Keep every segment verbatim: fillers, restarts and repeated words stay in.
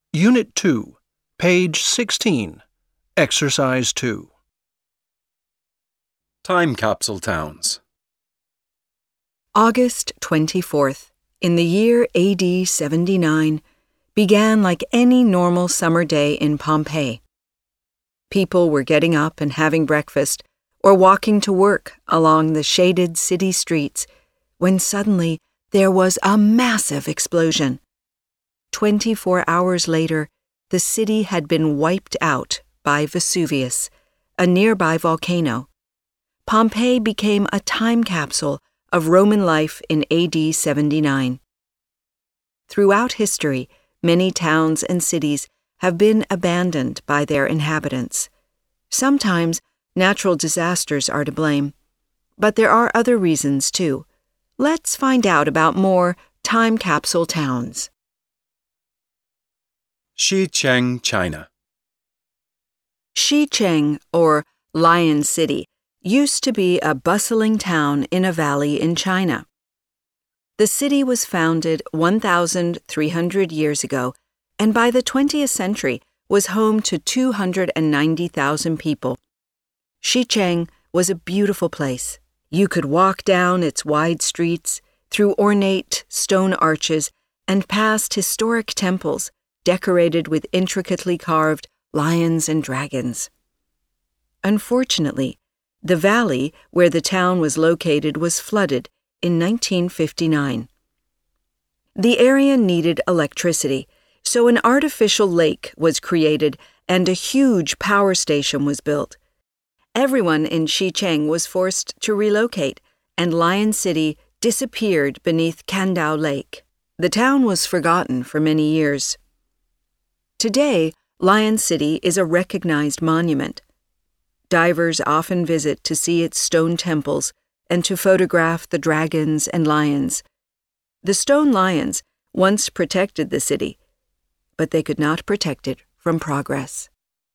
Unit two, page sixteen, Exercise two. Time capsule towns. August twenty-fourth, in the year A D seventy-nine, began like any normal summer day in Pompeii. People were getting up and having breakfast or walking to work along the shaded city streets when suddenly there was a massive explosion. Twenty-four hours later, the city had been wiped out by Vesuvius, a nearby volcano. Pompeii became a time capsule of Roman life in A D seventy-nine. Throughout history, many towns and cities have been abandoned by their inhabitants. Sometimes natural disasters are to blame, but there are other reasons too. Let's find out about more time capsule towns. Xicheng, China. Xicheng, or Lion City, used to be a bustling town in a valley in China. The city was founded one thousand three hundred years ago, and by the twentieth century was home to two hundred ninety thousand people. Xicheng was a beautiful place. You could walk down its wide streets, through ornate stone arches, and past historic temples decorated with intricately carved lions and dragons. Unfortunately, the valley where the town was located was flooded in nineteen fifty-nine. The area needed electricity, so an artificial lake was created and a huge power station was built. Everyone in Xicheng was forced to relocate, and Lion City disappeared beneath Qandao Lake. The town was forgotten for many years. Today, Lion City is a recognized monument. Divers often visit to see its stone temples and to photograph the dragons and lions. The stone lions once protected the city, but they could not protect it from progress.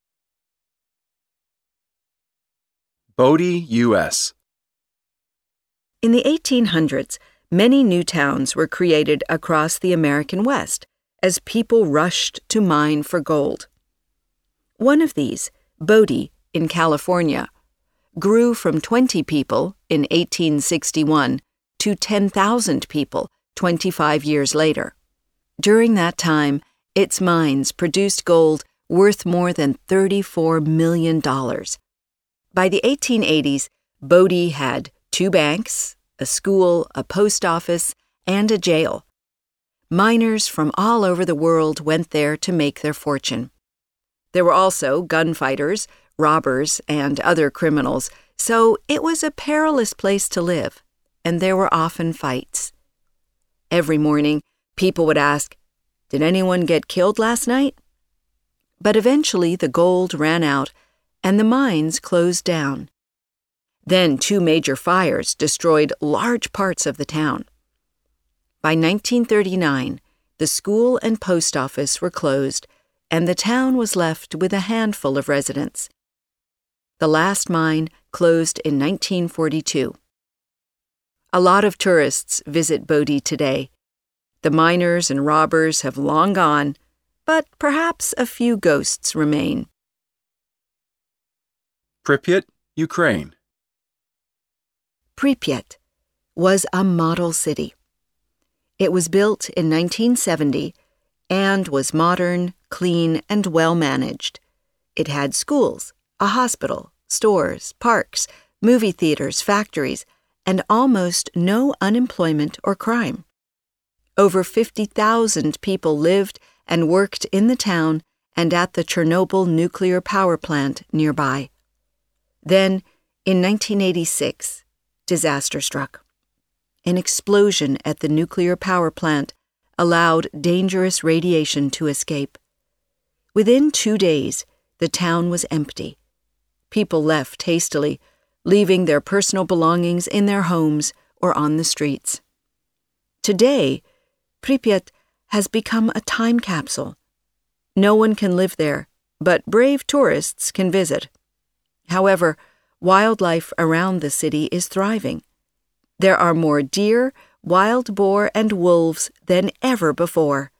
Bodie, U S In the eighteen hundreds, many new towns were created across the American West as people rushed to mine for gold. One of these, Bodie, in California, grew from twenty people in eighteen sixty-one to ten thousand people twenty-five years later. During that time, its mines produced gold worth more than thirty-four million dollars. By the eighteen eighties, Bodie had two banks, a school, a post office, and a jail. Miners from all over the world went there to make their fortune. There were also gunfighters, robbers, and other criminals, so it was a perilous place to live, and there were often fights. Every morning, people would ask, "Did anyone get killed last night?" But eventually the gold ran out, and the mines closed down. Then two major fires destroyed large parts of the town. By nineteen thirty-nine, the school and post office were closed, and the town was left with a handful of residents. The last mine closed in nineteen forty-two. A lot of tourists visit Bodie today. The miners and robbers have long gone, but perhaps a few ghosts remain. Pripyat, Ukraine. Pripyat was a model city. It was built in nineteen seventy and was modern, clean, and well-managed. It had schools, a hospital, stores, parks, movie theaters, factories, and almost no unemployment or crime. Over fifty thousand people lived and worked in the town and at the Chernobyl nuclear power plant nearby. Then, in nineteen eighty-six, disaster struck. An explosion at the nuclear power plant allowed dangerous radiation to escape. Within two days, the town was empty. People left hastily, leaving their personal belongings in their homes or on the streets. Today, Pripyat has become a time capsule. No one can live there, but brave tourists can visit. However, wildlife around the city is thriving. There are more deer, wild boar, and wolves than ever before.